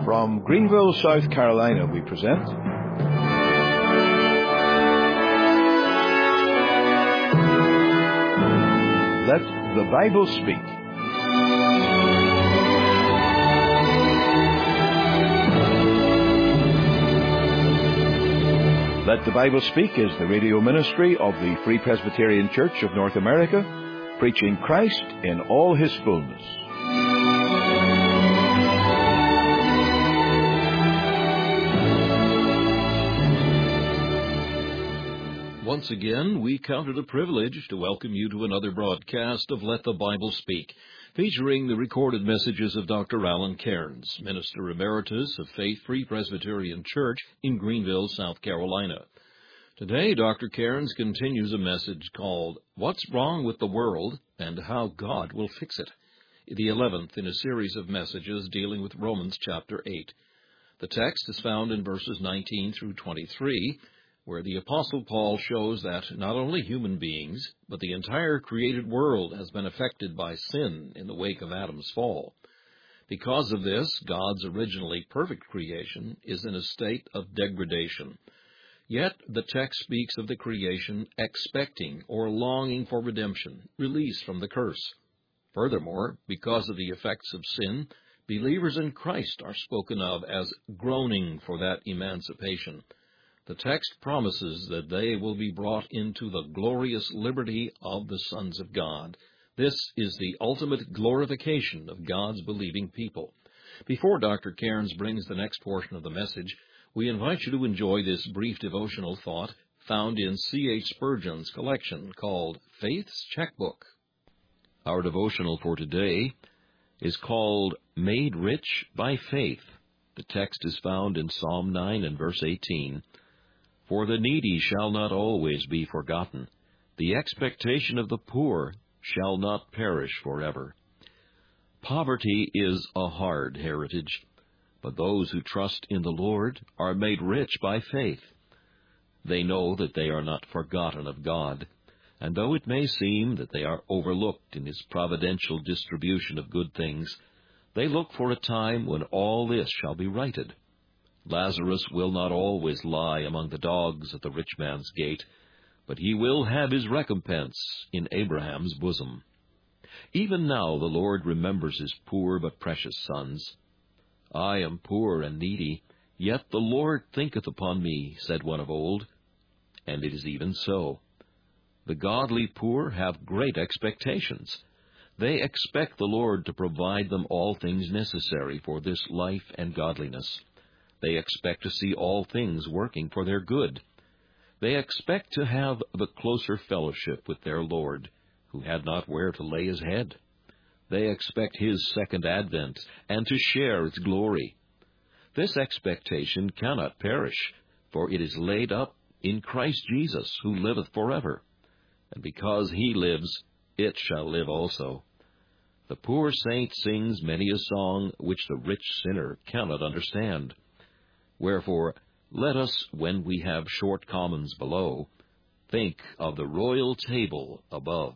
From Greenville, South Carolina, we present Let the Bible Speak. Let the Bible Speak is the radio ministry of the Free Presbyterian Church of North America, preaching Christ in all His fullness. Once again, we count it a privilege to welcome you to another broadcast of Let the Bible Speak, featuring the recorded messages of Dr. Alan Cairns, Minister Emeritus of Faith Free Presbyterian Church in Greenville, South Carolina. Today, Dr. Cairns continues a message called, What's Wrong with the World and How God Will Fix It, the 11th in a series of messages dealing with Romans chapter 8. The text is found in verses 19 through 23, where the Apostle Paul shows that not only human beings, but the entire created world has been affected by sin in the wake of Adam's fall. Because of this, God's originally perfect creation is in a state of degradation. Yet the text speaks of the creation expecting or longing for redemption, release from the curse. Furthermore, because of the effects of sin, believers in Christ are spoken of as groaning for that emancipation. The text promises that they will be brought into the glorious liberty of the sons of God. This is the ultimate glorification of God's believing people. Before Dr. Cairns brings the next portion of the message, we invite you to enjoy this brief devotional thought found in C.H. Spurgeon's collection called Faith's Checkbook. Our devotional for today is called Made Rich by Faith. The text is found in Psalm 9 and verse 18. For the needy shall not always be forgotten. The expectation of the poor shall not perish forever. Poverty is a hard heritage, but those who trust in the Lord are made rich by faith. They know that they are not forgotten of God, and though it may seem that they are overlooked in His providential distribution of good things, they look for a time when all this shall be righted. Lazarus will not always lie among the dogs at the rich man's gate, but he will have his recompense in Abraham's bosom. Even now the Lord remembers His poor but precious sons. I am poor and needy, yet the Lord thinketh upon me, said one of old. And it is even so. The godly poor have great expectations. They expect the Lord to provide them all things necessary for this life and godliness. They expect to see all things working for their good. They expect to have the closer fellowship with their Lord, who had not where to lay His head. They expect His second advent and to share its glory. This expectation cannot perish, for it is laid up in Christ Jesus, who liveth forever. And because He lives, it shall live also. The poor saint sings many a song which the rich sinner cannot understand. Wherefore, let us, when we have short commons below, think of the royal table above.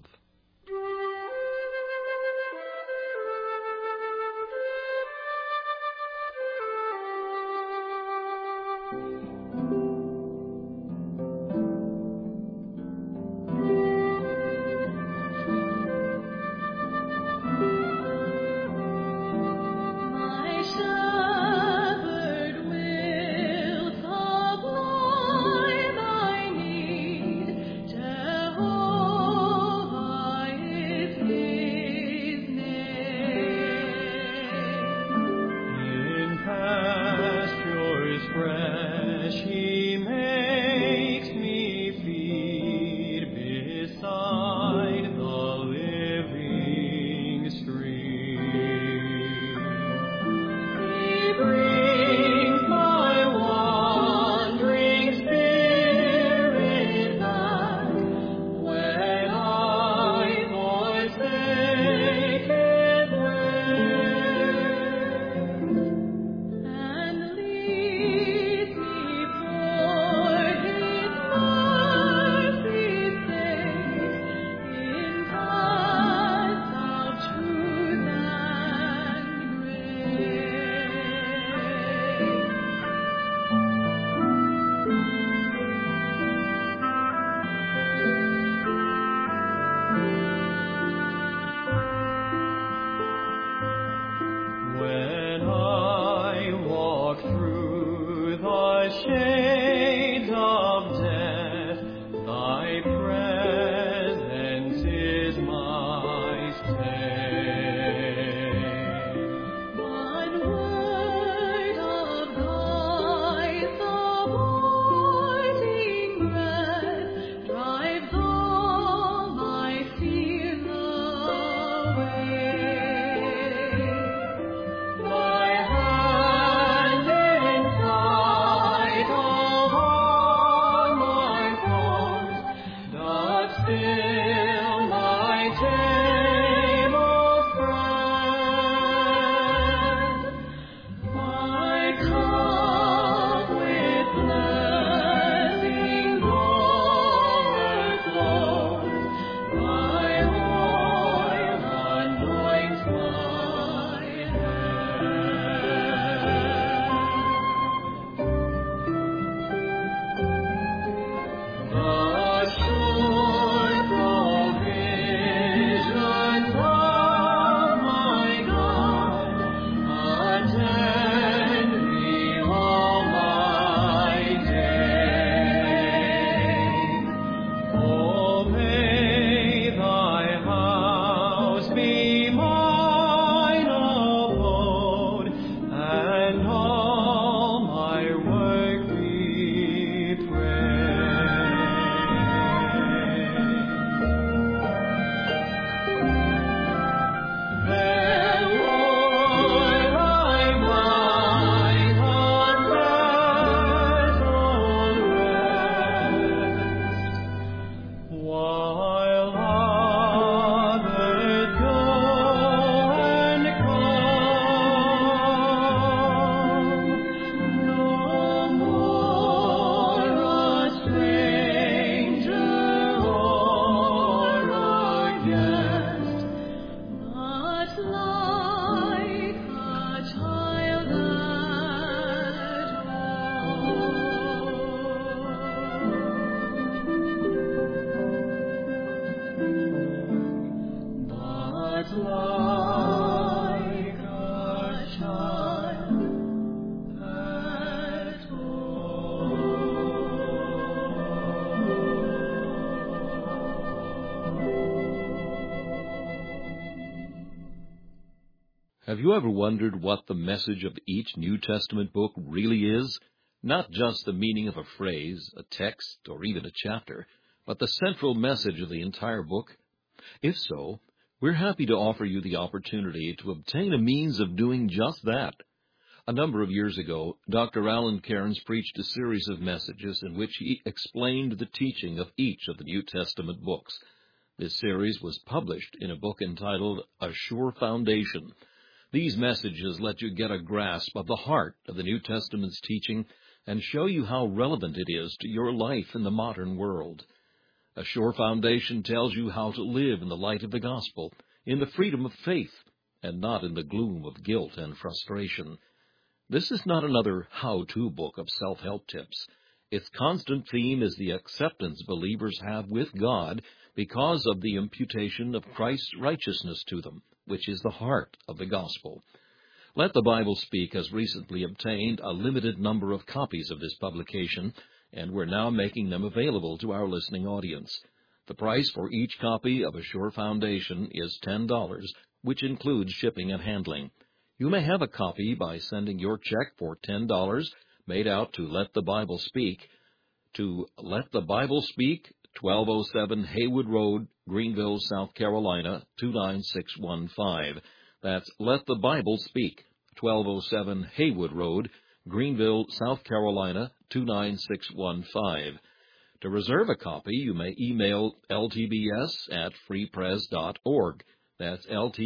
Have you ever wondered what the message of each New Testament book really is? Not just the meaning of a phrase, a text, or even a chapter, but the central message of the entire book? If so, we're happy to offer you the opportunity to obtain a means of doing just that. A number of years ago, Dr. Alan Cairns preached a series of messages in which he explained the teaching of each of the New Testament books. This series was published in a book entitled A Sure Foundation. These messages let you get a grasp of the heart of the New Testament's teaching and show you how relevant it is to your life in the modern world. A Sure Foundation tells you how to live in the light of the gospel, in the freedom of faith, and not in the gloom of guilt and frustration. This is not another how-to book of self-help tips. Its constant theme is the acceptance believers have with God because of the imputation of Christ's righteousness to them, which is the heart of the gospel. Let the Bible Speak has recently obtained a limited number of copies of this publication, and we're now making them available to our listening audience. The price for each copy of A Sure Foundation is $10, which includes shipping and handling. You may have a copy by sending your check for $10 made out to Let the Bible Speak to Let the Bible Speak, 1207 Haywood Road, Greenville, South Carolina, 29615. That's Let the Bible Speak, 1207 Haywood Road, Greenville, South Carolina, 29615. To reserve a copy, you may email ltbs@freepres.org. That's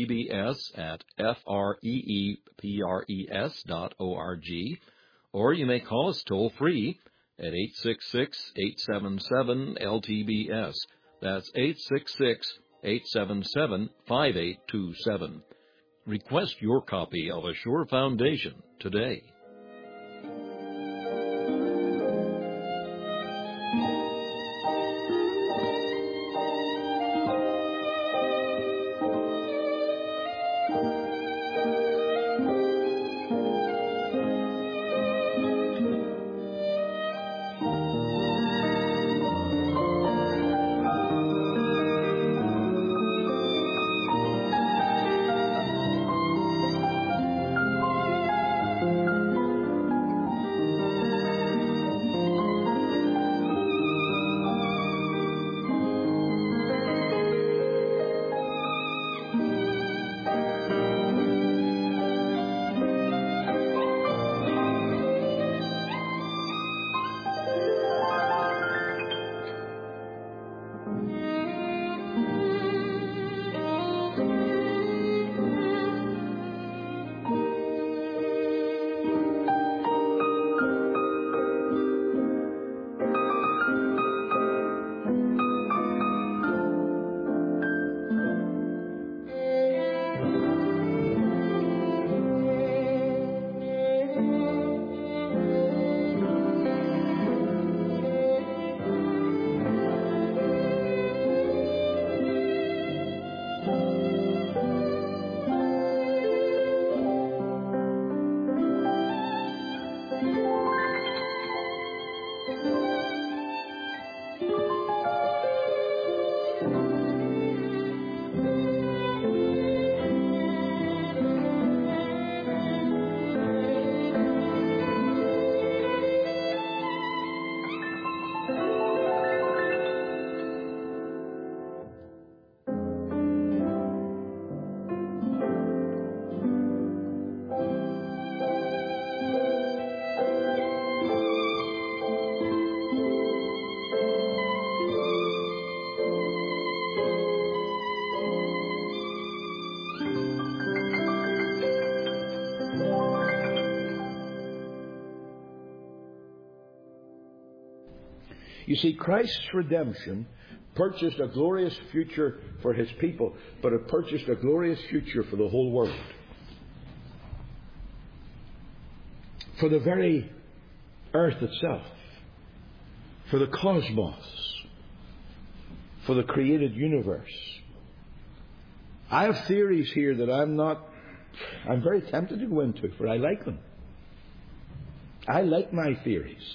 ltbs@freepres.org. Or you may call us toll-free at 866-877-LTBS. That's 866-877-5827. Request your copy of A Sure Foundation today. You see, Christ's redemption purchased a glorious future for His people, but it purchased a glorious future for the whole world. For the very earth itself, for the cosmos, for the created universe. I have theories here that I'm very tempted to go into, for I like them. I like my theories.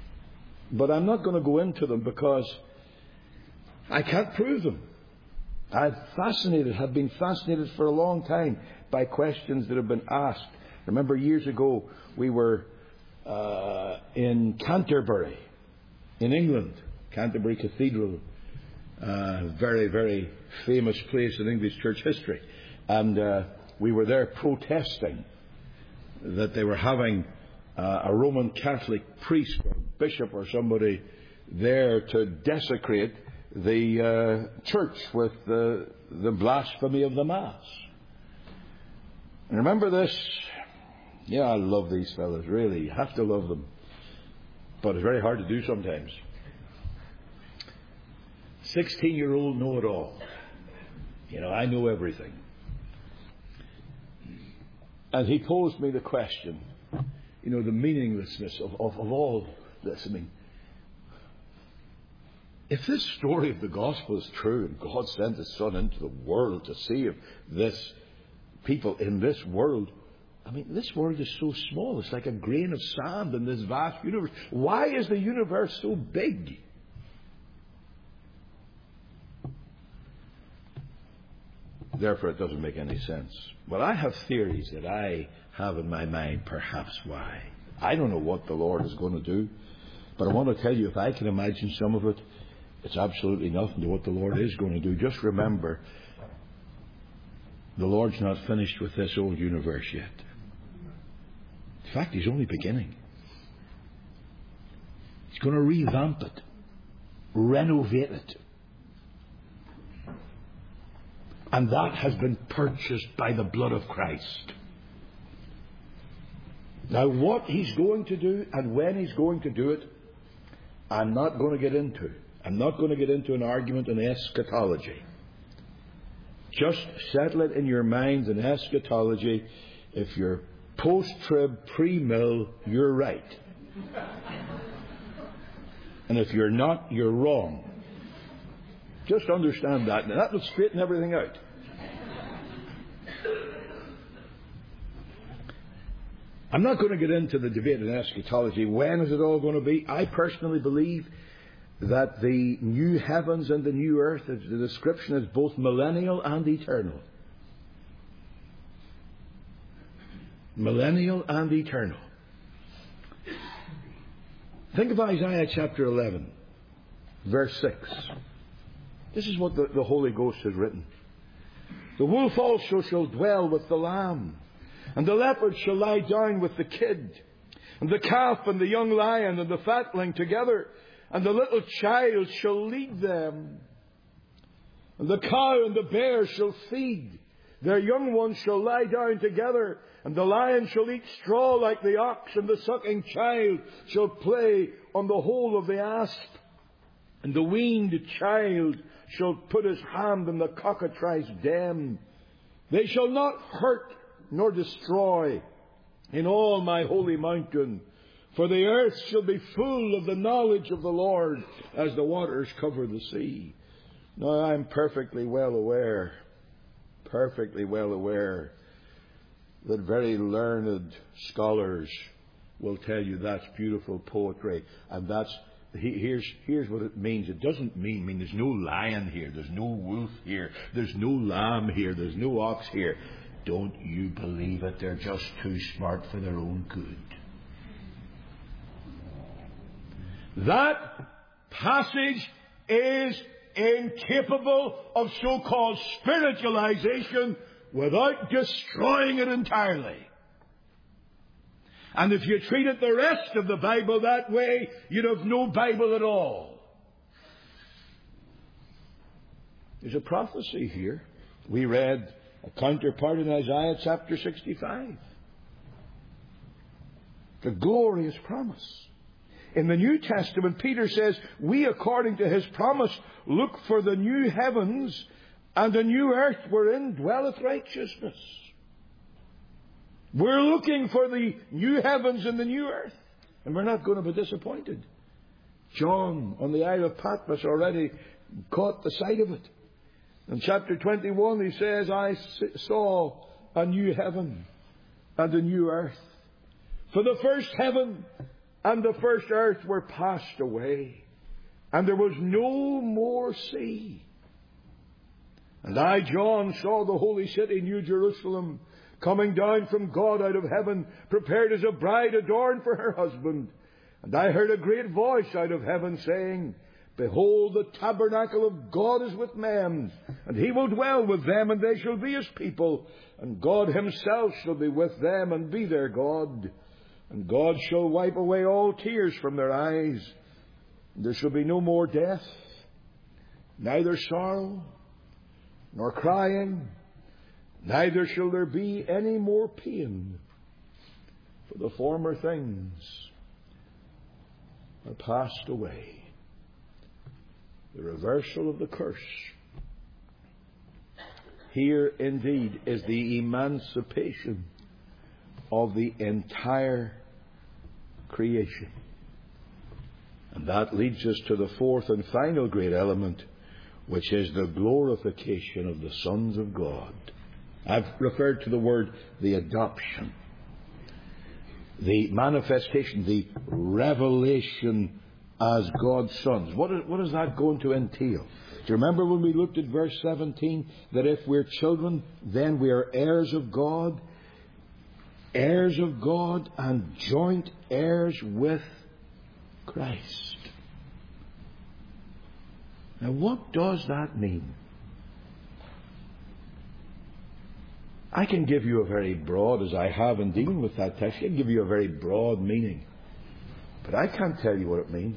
But I'm not going to go into them because I can't prove them. Have been fascinated for a long time by questions that have been asked. Remember years ago we were in Canterbury, in England, Canterbury Cathedral, very, very famous place in English church history. And we were there protesting that they were having a Roman Catholic priest or bishop or somebody there to desecrate the church with the blasphemy of the Mass. And remember this? Yeah, I love these fellas, really. You have to love them. But it's very hard to do sometimes. 16-year-old know-it-all. I know everything. And he posed me the question, the meaninglessness of all this. If this story of the gospel is true and God sent His Son into the world to save this people in this world, this world is so small. It's like a grain of sand in this vast universe. Why is the universe so big? Therefore, it doesn't make any sense. Well, I have theories that I have in my mind perhaps why. I don't know what the Lord is going to do, but I want to tell you, if I can imagine some of it, it's absolutely nothing to what the Lord is going to do. Just remember, the Lord's not finished with this old universe yet. In fact, He's only beginning. He's going to revamp it, renovate it. And that has been purchased by the blood of Christ. Now, what He's going to do and when He's going to do it, I'm not going to get into. I'm not going to get into an argument on eschatology. Just settle it in your minds in eschatology. If you're post-trib, pre-mill, you're right. And if you're not, you're wrong. Just understand that, and that will straighten everything out. I'm not going to get into the debate in eschatology. When is it all going to be? I personally believe that the new heavens and the new earth, the description is both millennial and eternal. Millennial and eternal. Think of Isaiah chapter 11, verse 6. This is what the Holy Ghost has written. The wolf also shall dwell with the lamb, and the leopard shall lie down with the kid, and the calf and the young lion and the fatling together, and the little child shall lead them. And the cow and the bear shall feed. Their young ones shall lie down together, and the lion shall eat straw like the ox, and the sucking child shall play on the hole of the asp. And the weaned child shall put his hand in the cockatrice den. They shall not hurt nor destroy in all my holy mountain, for the earth shall be full of the knowledge of the Lord as the waters cover the sea. Now I'm perfectly well aware that very learned scholars will tell you that's beautiful poetry, and here's what it means. It doesn't mean there's no lion here, there's no wolf here, there's no lamb here, there's no ox here. Don't you believe it? They're just too smart for their own good. That passage is incapable of so-called spiritualization without destroying it entirely. And if you treated the rest of the Bible that way, you'd have no Bible at all. There's a prophecy here. We read a counterpart in Isaiah chapter 65. The glorious promise. In the New Testament, Peter says, we, according to his promise, look for the new heavens and the new earth wherein dwelleth righteousness. We're looking for the new heavens and the new earth, and we're not going to be disappointed. John on the Isle of Patmos already caught the sight of it. In chapter 21 he says, I saw a new heaven and a new earth. For the first heaven and the first earth were passed away, and there was no more sea. And I, John, saw the holy city, New Jerusalem, coming down from God out of heaven, prepared as a bride adorned for her husband. And I heard a great voice out of heaven saying, Behold, the tabernacle of God is with men, and He will dwell with them, and they shall be His people. And God Himself shall be with them, and be their God. And God shall wipe away all tears from their eyes. And there shall be no more death, neither sorrow, nor crying, neither shall there be any more pain. For the former things are passed away. The reversal of the curse. Here indeed is the emancipation of the entire creation. And that leads us to the fourth and final great element, which is the glorification of the sons of God. I've referred to the word the adoption, the manifestation, the revelation as God's sons. What is that going to entail? Do you remember when we looked at verse 17, that if we're children, then we are heirs of God and joint heirs with Christ. Now what does that mean? I can give you a very broad, as I have in dealing with that text, I can give you a very broad meaning. But I can't tell you what it means.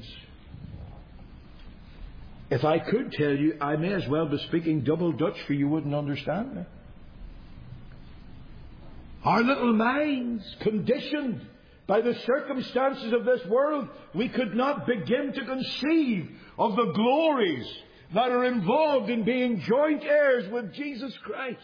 If I could tell you, I may as well be speaking double Dutch, for you wouldn't understand me. Our little minds, conditioned by the circumstances of this world, we could not begin to conceive of the glories that are involved in being joint heirs with Jesus Christ.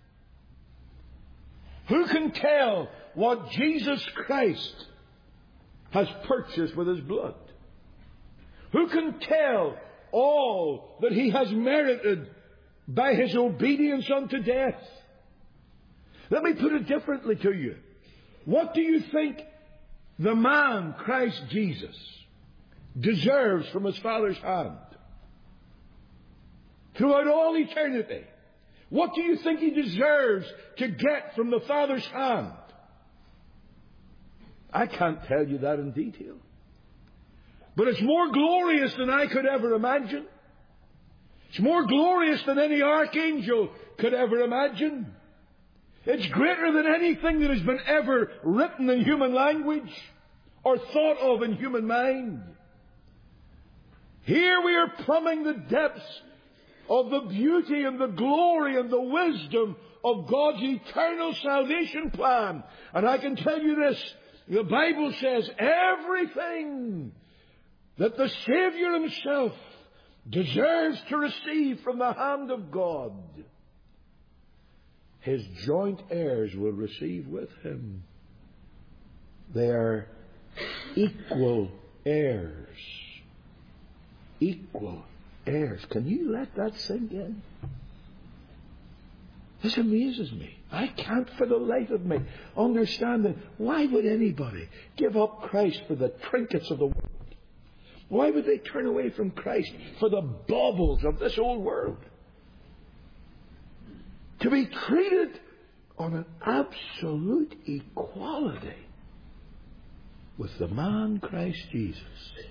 Who can tell what Jesus Christ has purchased with His blood? Who can tell all that He has merited by His obedience unto death? Let me put it differently to you. What do you think the man, Christ Jesus, deserves from His Father's hand? Throughout all eternity, what do you think He deserves to get from the Father's hand? I can't tell you that in detail. But it's more glorious than I could ever imagine. It's more glorious than any archangel could ever imagine. It's greater than anything that has been ever written in human language or thought of in human mind. Here we are plumbing the depths of the beauty and the glory and the wisdom of God's eternal salvation plan. And I can tell you this, the Bible says everything that the Savior Himself deserves to receive from the hand of God, His joint heirs will receive with Him. They are equal heirs. Equal heirs. Can you let that sink in? This amazes me. I can't for the life of me understand that. Why would anybody give up Christ for the trinkets of the world? Why would they turn away from Christ for the baubles of this old world? To be treated on an absolute equality with the man Christ Jesus.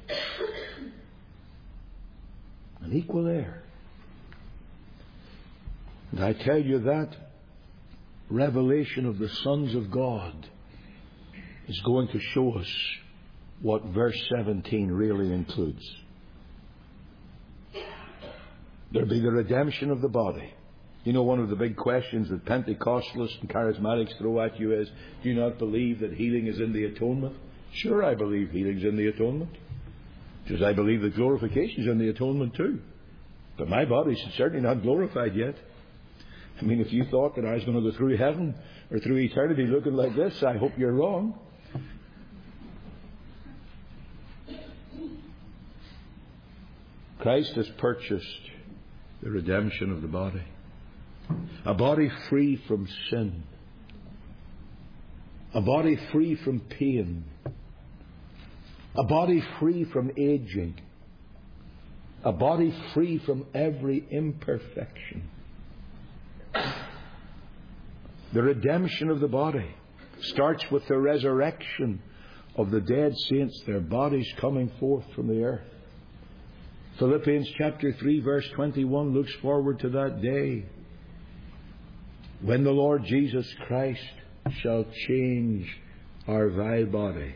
An equal heir. And I tell you that revelation of the sons of God is going to show us what verse 17 really includes. There'll be the redemption of the body. You know, one of the big questions that Pentecostalists and Charismatics throw at you is, do you not believe that healing is in the atonement? Sure, I believe healing's in the atonement. Just as I believe that glorification's in the atonement too. But my body's certainly not glorified yet. I mean, if you thought that I was going to go through heaven or through eternity looking like this, I hope you're wrong. Christ has purchased the redemption of the body. A body free from sin. A body free from pain. A body free from aging. A body free from every imperfection. The redemption of the body starts with the resurrection of the dead saints, their bodies coming forth from the earth. Philippians chapter 3 verse 21 looks forward to that day when the Lord Jesus Christ shall change our vile body.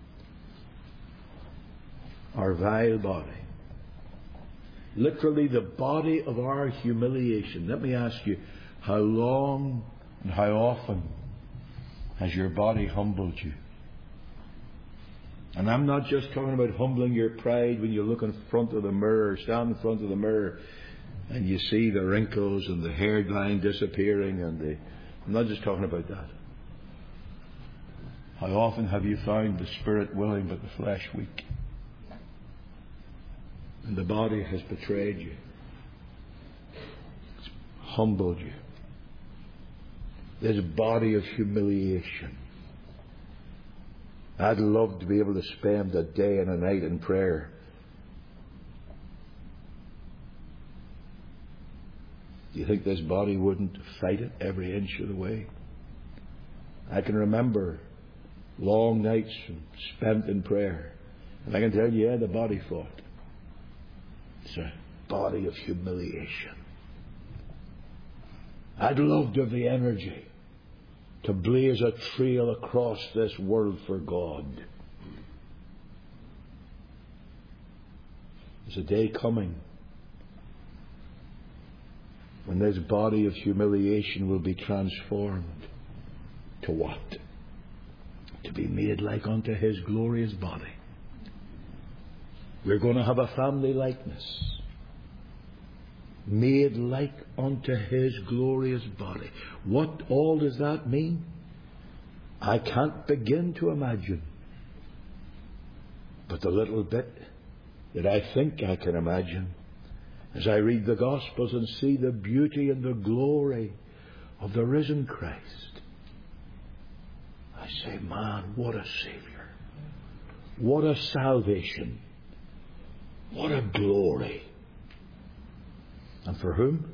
Our vile body. Literally the body of our humiliation. Let me ask you, how long and how often has your body humbled you? And I'm not just talking about humbling your pride when you look in front of the mirror, stand in front of the mirror, and you see the wrinkles and the hairline disappearing, I'm not just talking about that. How often have you found the spirit willing but the flesh weak? And the body has betrayed you. It's humbled you. This body of humiliation. I'd love to be able to spend a day and a night in prayer. Do you think this body wouldn't fight it every inch of the way? I can remember long nights spent in prayer. And I can tell you, the body fought. It's a body of humiliation. I'd love to have the energy to blaze a trail across this world for God. There's a day coming when this body of humiliation will be transformed to what? To be made like unto His glorious body. We're going to have a family likeness. Made like unto His glorious body. What all does that mean? I can't begin to imagine. But the little bit that I think I can imagine, as I read the Gospels and see the beauty and the glory of the risen Christ, I say, man, what a Savior. What a salvation. What a glory. And for whom?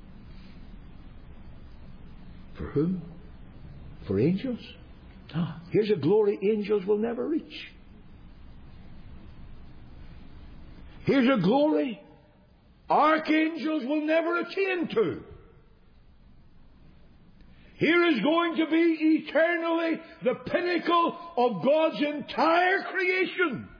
For whom? For angels? Here's a glory angels will never reach. Here's a glory archangels will never attain to. Here is going to be eternally the pinnacle of God's entire creation.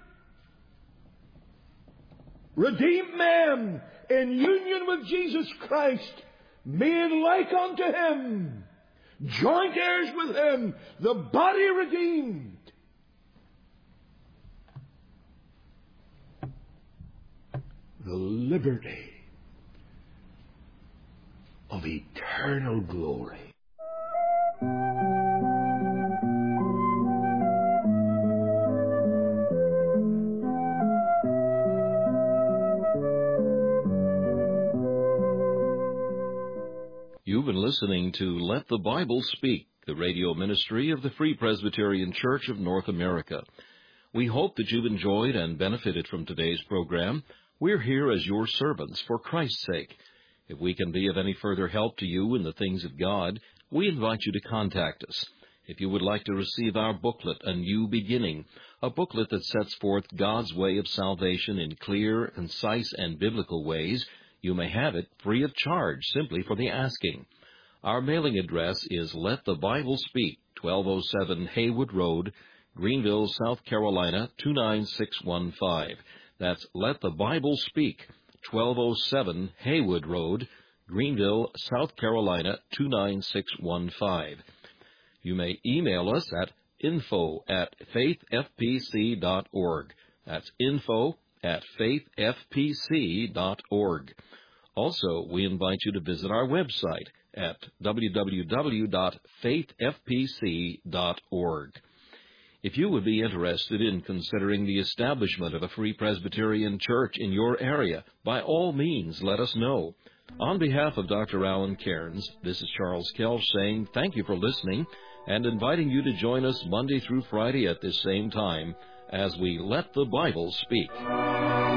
Redeemed men in union with Jesus Christ, made like unto Him, joint heirs with Him, the body redeemed. The liberty of eternal glory. You've been listening to Let the Bible Speak, the radio ministry of the Free Presbyterian Church of North America. We hope that you've enjoyed and benefited from today's program. We're here as your servants for Christ's sake. If we can be of any further help to you in the things of God, we invite you to contact us. If you would like to receive our booklet, A New Beginning, a booklet that sets forth God's way of salvation in clear, concise, and biblical ways, you may have it free of charge, simply for the asking. Our mailing address is Let the Bible Speak, 1207 Haywood Road, Greenville, South Carolina, 29615. That's Let the Bible Speak, 1207 Haywood Road, Greenville, South Carolina, 29615. You may email us at info@faithfpc.org. That's info@faithfpc.org. Also, we invite you to visit our website at www.faithfpc.org. If you would be interested in considering the establishment of a Free Presbyterian Church in your area, by all means, let us know. On behalf of Dr. Alan Cairns, this is Charles Kelch saying thank you for listening and inviting you to join us Monday through Friday at this same time as we Let the Bible Speak.